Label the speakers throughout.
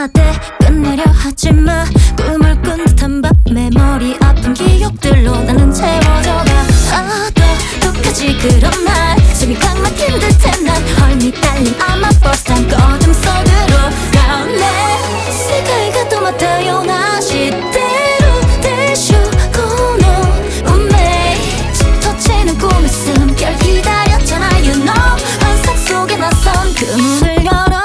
Speaker 1: 돼 끝내려 하지마. 꿈을 꾼 듯한 밤에 머리 아픈 기억들로 나는 채워져가. 어떡하지 그런 날 숨이 꽉 막힌 듯해. 난 헐미 딸린 아마 버스 탄 어둠 속으로 가네. 세계가 또 맞다요 나 시대로 대쇼고 너 운매 짙어지는 꿈의 숨결 기다렸잖아 you know. 환상 속에 나선 그 문을 열어.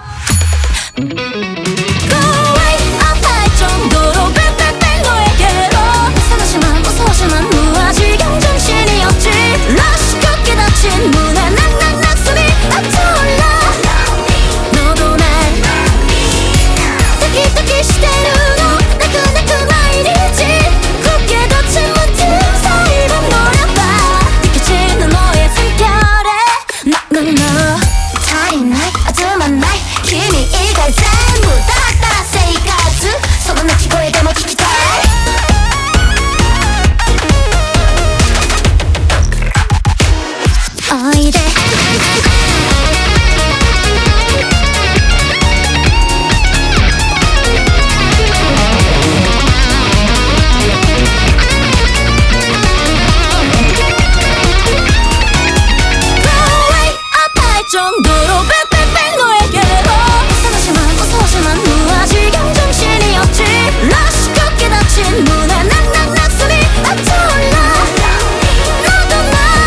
Speaker 1: 정도로 빽빽빽 너에게로 무서워지만 무아직 정신이 없지. 러시 걷게 닫힌 문에 낙낙낙 소리 앞서올라. 너도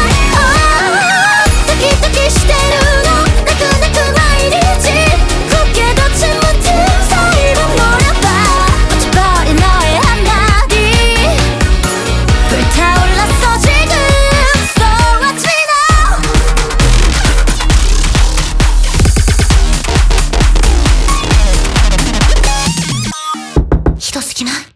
Speaker 1: 날 타키타키 시대로 나그 나일이지. 굳게 닫힌 문 틈 사이로 노려봐. 멈춰버린 너의 한마디 불타올랐어 지금. So watch me now. ひどすぎない？